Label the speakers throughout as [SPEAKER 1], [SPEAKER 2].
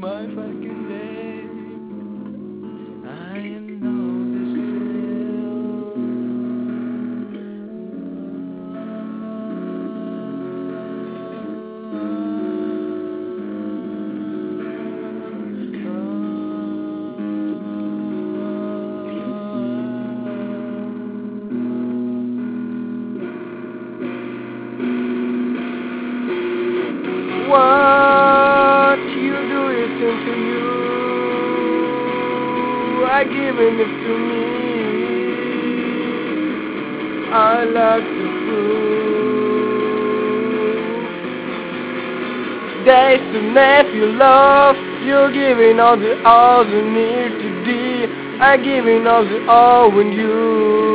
[SPEAKER 1] my fucking day. I know this what you do isn't to you. I given it to me. I like to prove. Days to nephew love. You're giving all the need to be. I giving all the all when you.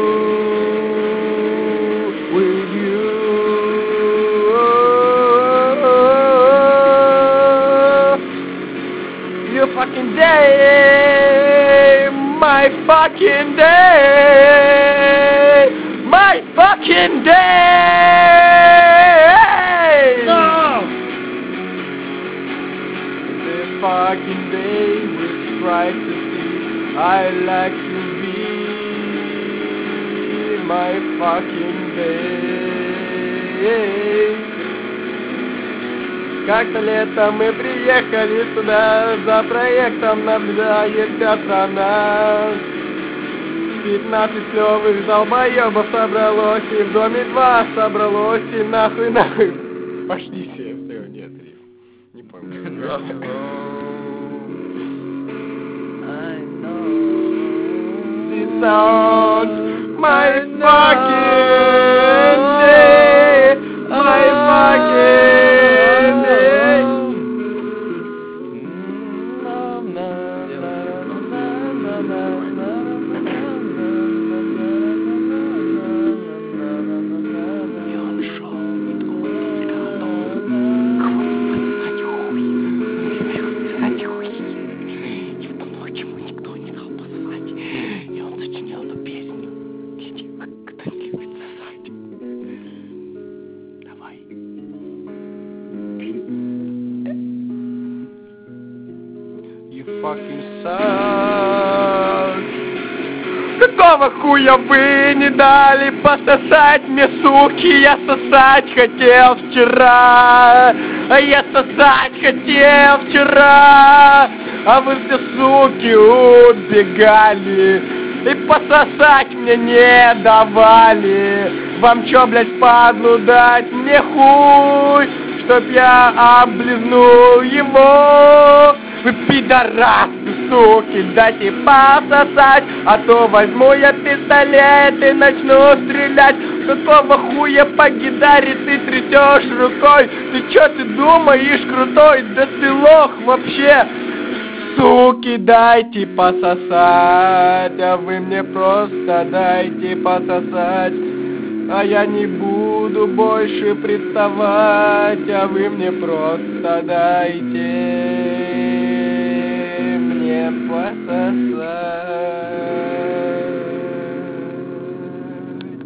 [SPEAKER 1] With you. Your fucking day, my fucking day, my fucking day.
[SPEAKER 2] No!
[SPEAKER 1] The fucking day which tries to see I like to be my fucking day. Как-то летом мы приехали сюда, за проектом наблюдается страна. 15 клёвых долбоёбов собралось, и в доме 2 собралось, и нахуй. Пошли все, нет, риф. Не помню. This sounds my fucking day, my fucking day.
[SPEAKER 3] И он шел, никто не сказал. Господи, хуй. Сказать хуй. И в ту ночь ему никто не дал поспать. И он сочинял эту песню. Кто не любит сосать. Давай.
[SPEAKER 1] You fucking suck. Какого хуя вы не дали пососать мне, суки? Я сосать хотел вчера. А я сосать хотел вчера. А вы все, суки, убегали. И пососать мне не давали. Вам чё, блядь, падлу дать мне хуй, чтоб я облизнул его? Вы пидорасы, суки, дайте пососать, а то возьму я пистолет и начну стрелять. Какого хуя по гитаре ты трясешь рукой? Ты чё, ты думаешь крутой? Да ты лох вообще! Суки, дайте пососать, а вы мне просто дайте пососать. А я не буду больше приставать, а вы мне просто дайте.